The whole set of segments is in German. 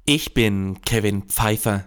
Ich bin Kevin Pfeiffer.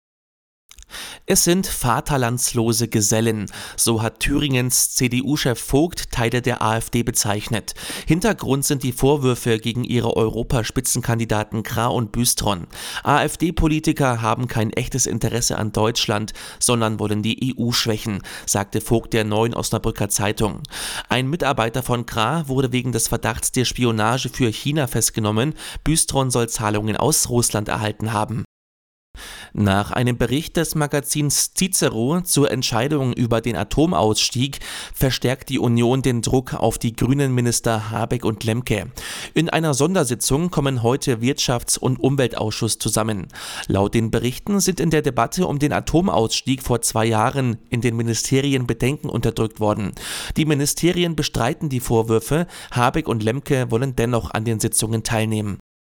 Es sind vaterlandslose Gesellen, so hat Thüringens CDU-Chef Vogt Teile der AfD bezeichnet. Hintergrund sind die Vorwürfe gegen ihre Europaspitzenkandidaten Krah und Bűstron. AfD-Politiker haben kein echtes Interesse an Deutschland, sondern wollen die EU schwächen, sagte Vogt der Neuen Osnabrücker Zeitung. Ein Mitarbeiter von Krah wurde wegen des Verdachts der Spionage für China festgenommen. Bűstron soll Zahlungen aus Russland erhalten haben. Nach einem Bericht des Magazins Cicero zur Entscheidung über den Atomausstieg verstärkt die Union den Druck auf die Grünen-Minister Habeck und Lemke. In einer Sondersitzung kommen heute Wirtschafts- und Umweltausschuss zusammen. Laut den Berichten sind in der Debatte um den Atomausstieg vor 2 Jahren in den Ministerien Bedenken unterdrückt worden. Die Ministerien bestreiten die Vorwürfe, Habeck und Lemke wollen dennoch an den Sitzungen teilnehmen.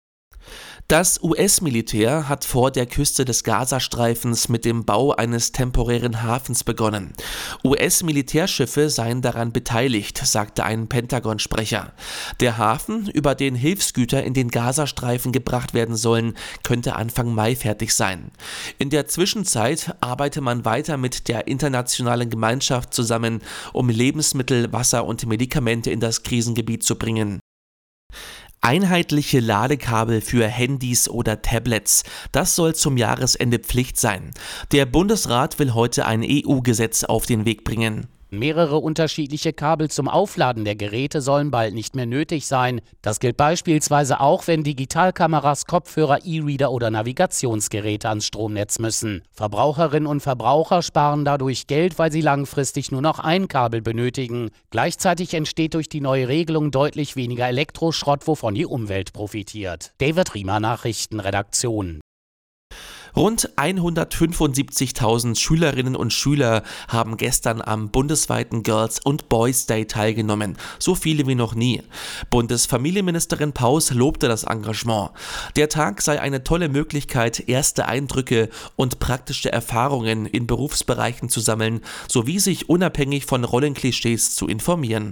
Das US-Militär hat vor der Küste des Gazastreifens mit dem Bau eines temporären Hafens begonnen. US-Militärschiffe seien daran beteiligt, sagte ein Pentagon-Sprecher. Der Hafen, über den Hilfsgüter in den Gazastreifen gebracht werden sollen, könnte Anfang Mai fertig sein. In der Zwischenzeit arbeite man weiter mit der internationalen Gemeinschaft zusammen, um Lebensmittel, Wasser und Medikamente in das Krisengebiet zu bringen. Einheitliche Ladekabel für Handys oder Tablets, das soll zum Jahresende Pflicht sein. Der Bundesrat will heute ein EU-Gesetz auf den Weg bringen. Mehrere unterschiedliche Kabel zum Aufladen der Geräte sollen bald nicht mehr nötig sein. Das gilt beispielsweise auch, wenn Digitalkameras, Kopfhörer, E-Reader oder Navigationsgeräte ans Stromnetz müssen. Verbraucherinnen und Verbraucher sparen dadurch Geld, weil sie langfristig nur noch ein Kabel benötigen. Gleichzeitig entsteht durch die neue Regelung deutlich weniger Elektroschrott, wovon die Umwelt profitiert. David Riemer, Nachrichtenredaktion. Rund 175.000 Schülerinnen und Schüler haben gestern am bundesweiten Girls- und Boys Day teilgenommen, so viele wie noch nie. Bundesfamilienministerin Paus lobte das Engagement. Der Tag sei eine tolle Möglichkeit, erste Eindrücke und praktische Erfahrungen in Berufsbereichen zu sammeln, sowie sich unabhängig von Rollenklischees zu informieren.